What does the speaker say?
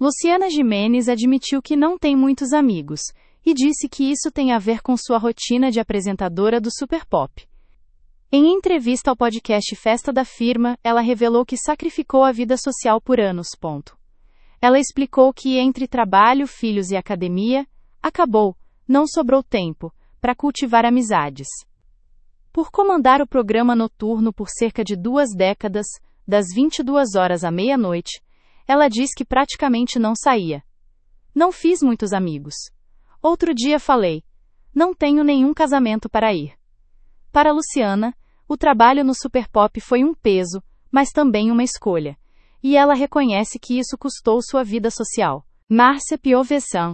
Luciana Gimenez admitiu que não tem muitos amigos e disse que isso tem a ver com sua rotina de apresentadora do Super Pop. Em entrevista ao podcast Festa da Firma, ela revelou que sacrificou a vida social por anos. Ela explicou que entre trabalho, filhos e academia, não sobrou tempo para cultivar amizades. Por comandar o programa noturno por cerca de 2 décadas, das 22 horas à meia-noite, ela diz que praticamente não saía. Não fiz muitos amigos. Outro dia falei, não tenho nenhum casamento para ir. Para Luciana, o trabalho no Super Pop foi um peso, mas também uma escolha. E ela reconhece que isso custou sua vida social. Márcia Piovesan